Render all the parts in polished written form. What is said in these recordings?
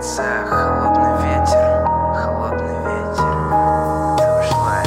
лица холодный ветер, ты ушла.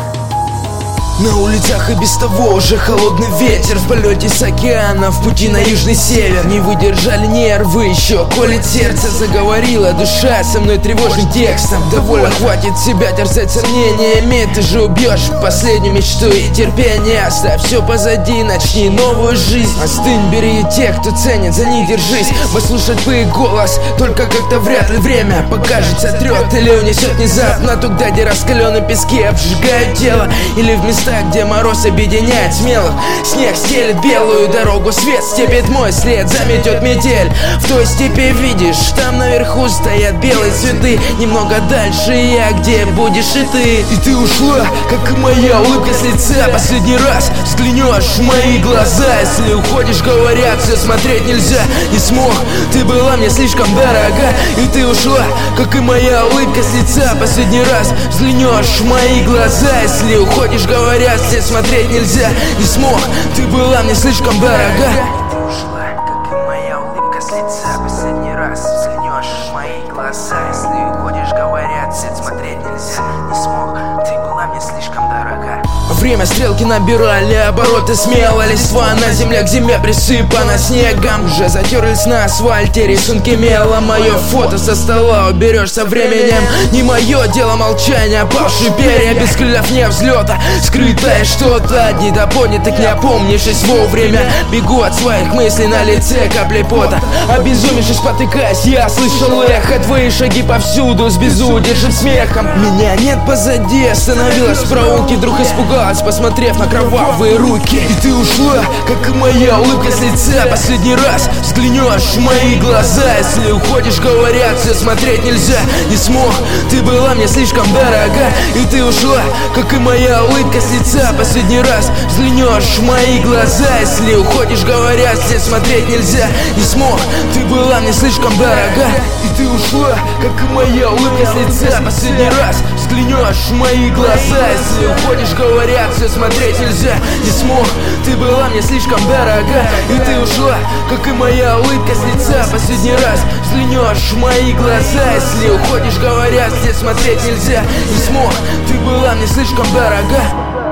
На улицах и без того уже холодный ветер. В полете с океана в пути на южный север. Не выдержали нервы, еще колет сердце. Заговорила душа со мной тревожным текстом. Довольно, хватит себя терзать сомнениями. Ты же убьешь последнюю мечту и терпение. Оставь все позади, начни новую жизнь. Остынь, бери тех, кто ценит, за них держись. Послушать бы их голос, только как-то вряд ли время покажет, сотрет или унесет внезапно туда, где раскаленные пески обжигают тело. Или в местах, где мороз объединяет смелых. Снег стелит белую дорогу, свет степит мой след, заметет метель. В той степи видишь, там наверху стоят белые цветы. Немного дальше я, где будешь и ты. И ты ушла, как и моя улыбка с лица. Последний раз взглянешь в мои глаза. Если уходишь, говорят, все смотреть нельзя. Не смог, ты была мне слишком дорога. И ты ушла, как и моя улыбка с лица. Последний раз взглянешь в мои глаза. Если уходишь, говорят, все смотреть нельзя. Не смог, ты была мне слишком дорога. Ты ушла, как и моя улыбка с лица. Последний раз взглянешь в мои глаза. Если уходишь, говорят, свет смотреть нельзя. Не смог, ты была мне слишком дорога. Время стрелки набирали обороты смело. Листва на земле к зиме присыпана снегом. Уже затерлись на асфальте рисунки мелом. Мое фото со стола уберешь со временем. Не мое дело молчание, опавшие перья. Без крыльев не взлета, скрытое что-то. Дни до понятых, не опомнившись вовремя. Бегу от своих мыслей, на лице капли пота. Обезумевшись, спотыкаясь, я слышал эхо. Твои шаги повсюду с безудержным смехом. Меня нет позади, остановилась в проулке. Вдруг испугалась, посмотрев на кровавые руки. И ты ушла, как и моя улыбка с лица. Последний раз взглянешь в мои глаза. Если уходишь, говорят, все смотреть нельзя. Не смог, ты была мне слишком дорога. И ты ушла, как и моя улыбка с лица. Последний раз взглянешь в мои глаза. Если уходишь, говорят, все смотреть нельзя. Не смог, ты была мне слишком дорога. И ты ушла, как и моя улыбка с лица. Последний раз взглянешь в мои глаза. Если уходишь, говорят, все смотреть нельзя. Не смог, ты была мне слишком дорога. И ты ушла, как и моя улыбка с лица. Последний раз взглянешь в мои глаза. Если уходишь, говорят, все смотреть нельзя. Не смог, ты была мне слишком дорога.